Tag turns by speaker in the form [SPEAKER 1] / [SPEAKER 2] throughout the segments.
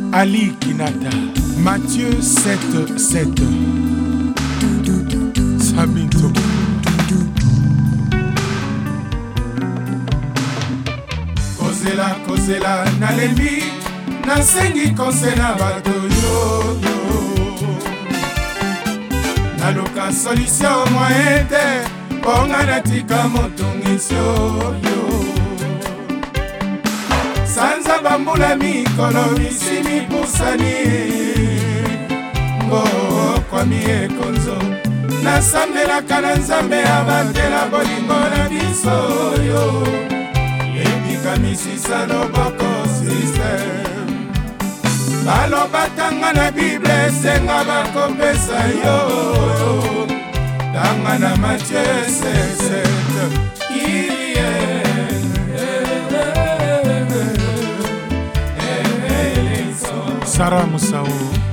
[SPEAKER 1] Ali Kinata, Matthieu 7:7. Sabinto. Kozela nalembi nasengi konsela bato yoyo naluka solution moyen te ponga natika motungisi oyo sanza bambula mikolo misimi pusani ngokwami ekonzo nasambelaka na nzambe abatela bolingo na biso oyo misisa loboko system balobatanga na bible esenga bakopesa yo tanga na Matthieu 7:7 ilie Sara Musao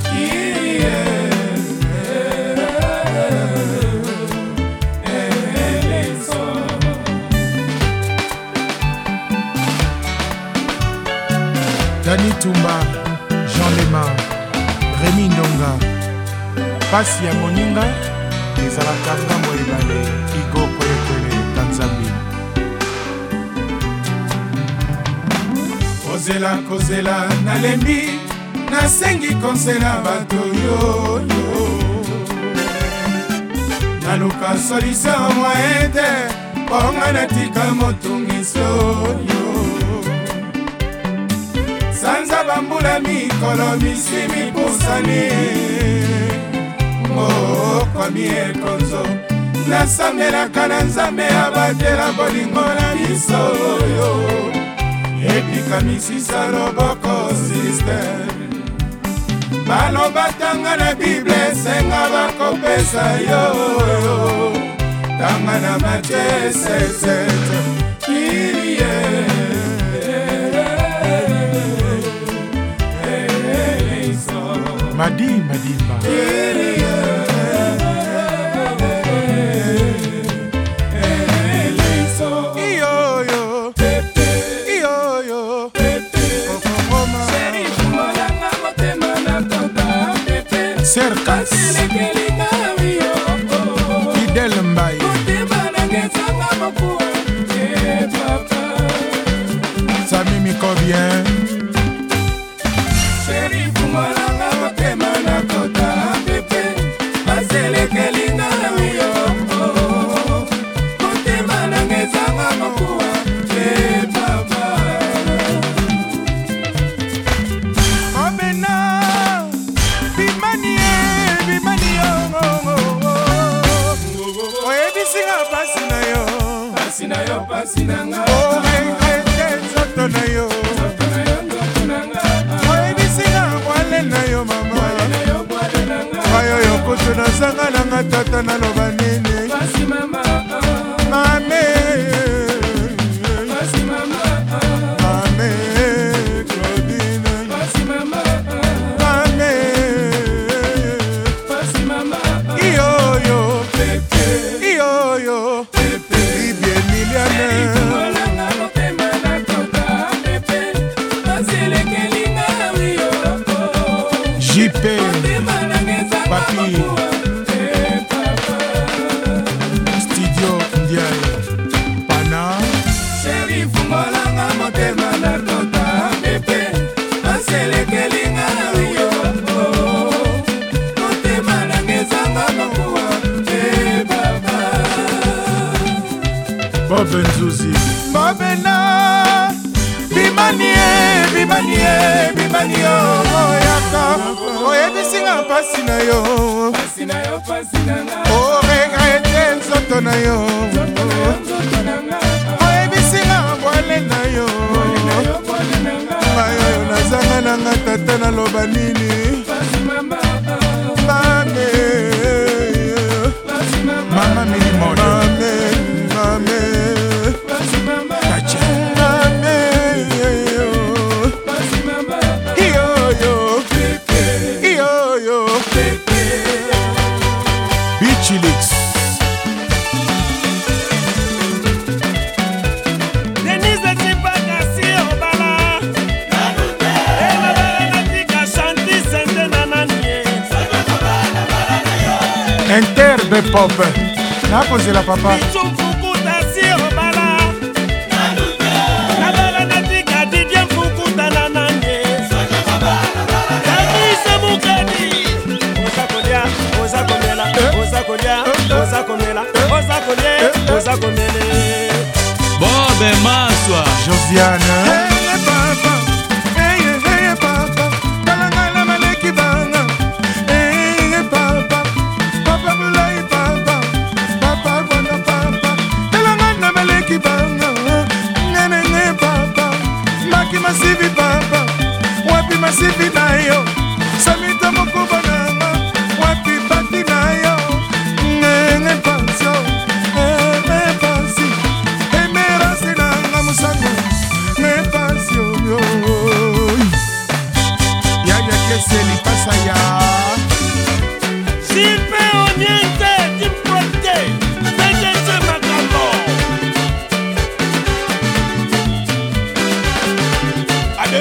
[SPEAKER 1] Dani Tumba, Jean Lema, Rémi Ndonga, Pasi ya Moninga, ezalaka ngambo ebale, Igo Koyekwele, Tanzambi. Kozela nalembi, nasengi konsela bato yoyo naluka solution moyen te, ponga natika motungisi oyo sanza bambula mikolo misimi pusani ngokwami ekonzo nasambelaka na nzambe abatela bolingo na biso oyo epika misisa loboko system balobatanga na bible esenga bakopesa yo tanga na Matthieu 7:7 ilie Madimba Cercas Fidel Mbaye Sami Miko bien Pasinanga oh nzoto na yo oyebisinga bwale na yo mama ayo yokutu nasanga nanga tata naloba nini mame Claudine mame iyoyo JP Papi Studio Ndiaye Pana Sheriff Malanga motema na tota pepe aselekelinga yo motema na ngezanga makuwa baba Bob Nzuzi Bobena Bimanie oyaka oyebisinga pasi na yo oregrete nzoto na yo oyebisinga bwale na yo mayoyo nazanga nanga tata naloba nini mama milimona mame Bichilix
[SPEAKER 2] Denise Chipaka si obala
[SPEAKER 1] Interbe pop nakozela papa
[SPEAKER 2] Bobe Maswa
[SPEAKER 1] Josiane papa papa kalangala maleki banga papa papa bulai papa papa bona papa kalangala maleki banga nene papa maki masivi papa wapi masivi nayo samita mokuba nanga wapi pati nayo nene panso Seli pasa ya
[SPEAKER 3] Sipe oniente Timprote Mejense makambo Ade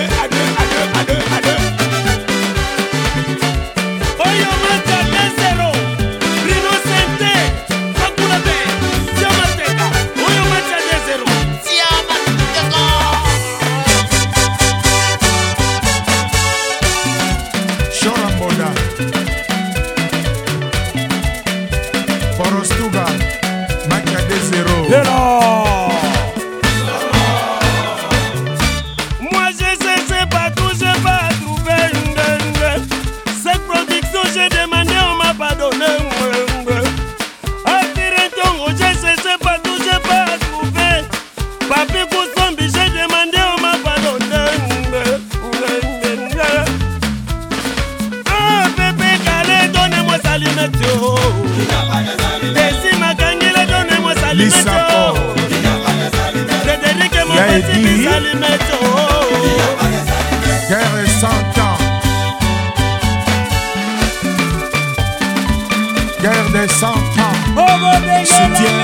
[SPEAKER 3] Oyo mata desero Brino sente Makula be Siamateka Oyo mata desero Siamateka
[SPEAKER 1] Shoramboda Forostuga Makia de Zero
[SPEAKER 3] Moi je sais pas tout, j'ai pas trouvé cette production j'ai demandé, on m'a pas donné je sais pas tout, j'ai pas trouvé Papi Koussambi, j'ai demandé, on m'a pas donné Bébé Calé, donnez-moi Salimetio Desi Makangile, donnez-moi Salimetio Frédéric et mon petit Salimetio
[SPEAKER 1] Guerre et 100 ans Guerre des 100 ans Soutien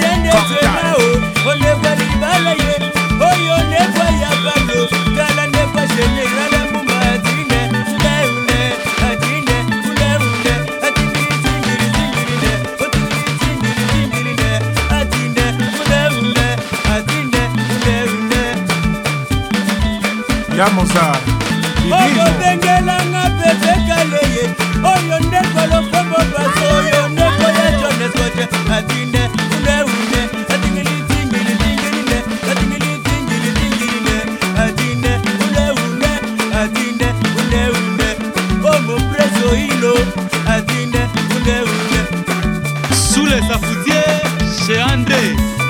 [SPEAKER 1] Yamosa
[SPEAKER 3] Oyo bengelanga pepe kaleye Oyo ndekolo fomo baso Oyo ndekoya jones koche Atine ule Atingili tingili tingili Atingili tingili tingili Atine ule Atine ule Omo preso hilo Atine ule
[SPEAKER 2] Sous les affoutiers chez André